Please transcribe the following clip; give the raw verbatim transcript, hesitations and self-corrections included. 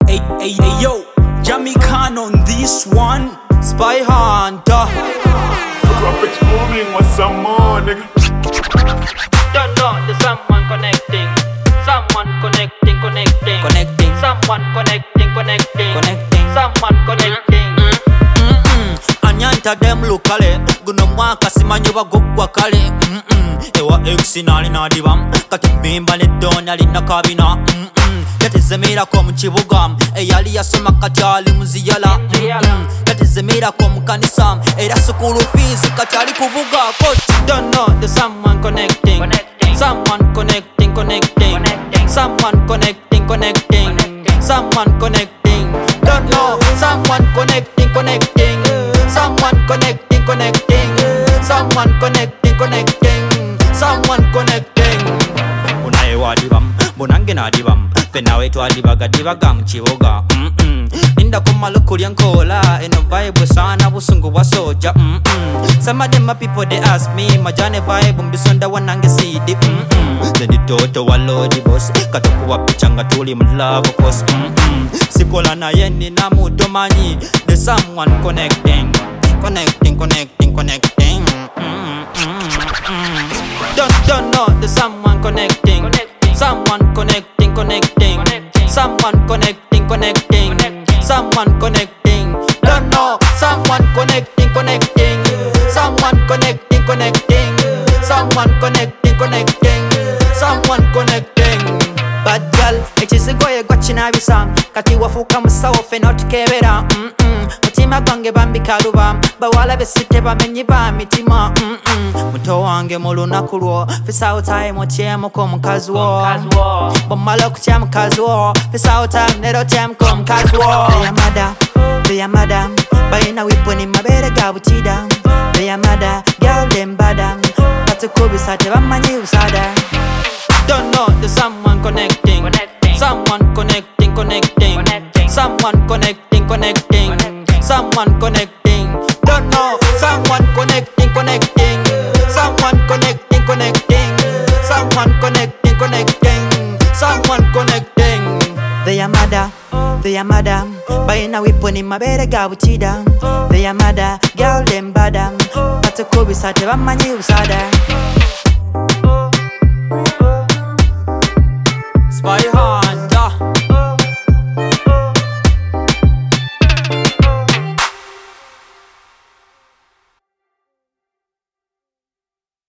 Hey, hey, hey, yo, Jamie Khan on this one. Spy Hunter. Drop exploding with some more, nigga. Don't know, there's someone connecting. Someone connecting, connecting. Connecting. Someone connecting, connecting. Connecting. Someone connecting. Anyanta dem lukale guno mwaka simanyi bagogwa kale. Ewa X nali nadibam kati mbimba ne Dona lina kabina. Yatizemirako mu kibuga eyali yasoma kati ali muziyala. Yatizemirako mu kanisa era sukulu fees kati ali kuvuga. Don't know, there's someone connecting. Someone connecting, connecting. Someone connecting, connecting. Someone connecting. Don't know, someone connecting, connecting. Someone connecting, connecting. Someone connecting, connecting. Someone connecting. Unaye wadibam, bunange nadibam. Fenawe twadibaga dibaga mu kibuga. Ninda kumalo kulya nkola eno vibe sana busungu bwa soja. Some of them my people they ask me majane vibe mbisonda wanange C D. Then the toto wa lodi boss katokuwa pichanga tuli mu love of course. Sikola na yeni na mudomanyi. There's someone connecting, connecting, connecting, connecting. Don't, don't know, there's someone connecting. Someone connecting, connecting. Someone connecting, connecting. Someone connecting. Don't know, someone connecting, connecting. Someone connecting, connecting. Someone connecting, connecting. Someone connecting. Bad girl, ekizigoye gwakina bisa kati wafuuka musawo fena otukebera. Mutima gwange bambikaluba bawala besite bamenyi ba mitima. Muto wange mu lunaku lwo fisawo time otyemuko omukazi wo. Bwomala okutya mukazi wo fisawo time nero otyemuko omukazi wo. Beyamada, beyamada balina wiponi mabeere ga bukida. Beyamada, girl them bada batukubisa tebamanyi busada. Don't know, there's someone connecting. Someone connecting, connecting. Someone connecting, connecting. Someone connecting. Don't know, someone connecting, connecting. Someone connecting, connecting. Someone connecting, connecting. Someone connecting. They are mada, they are mada. Bayina wiponi mabeere ga bukida. They are mada, girl them bada batukubisa tebamanyi busada.